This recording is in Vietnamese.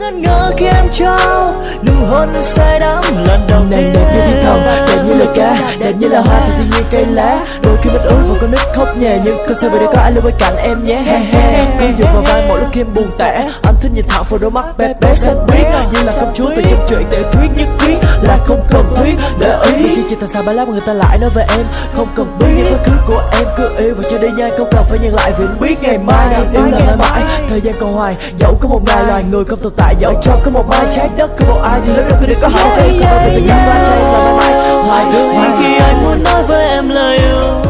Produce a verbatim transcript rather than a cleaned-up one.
ngẩn ngơ khi em trao nụ hôn say đắm lần đầu tiên. Nàng đẹp như thiên thần, đẹp như lời ca, đẹp như là hoa thì thiên nhiên cây lá. Đôi khi mất ước và con nít khóc nhè, nhưng con sẽ về đây có ai luôn bên cạnh em nhé. He he, cứ dựa vào vai mỗi lúc khi em buồn tẻ. Anh thích nhìn thẳng vào đôi mắt bé bé xanh biếc, như là công chúa từ trong chuyện tiểu thuyết, nhất quyết là không cần thuyết để ý. Vì chuyện tại sao ba lá mà người ta lại nói về em, không cần biết những quá khứ của em, cứ yêu và cho đi nhanh, không cần phải nhận lại vì anh biết ngày mai yêu là mãi mãi. Thời gian còn hoài, dẫu có một ngày loài người không tồn tại, dẫu cho có một mai trái đất có một ai thì lớn được cứ đừng có hậu em, không bao giờ từng nhắc lại cho em là mãi mãi hoài Đôi khi anh muốn nói với em lời yêu,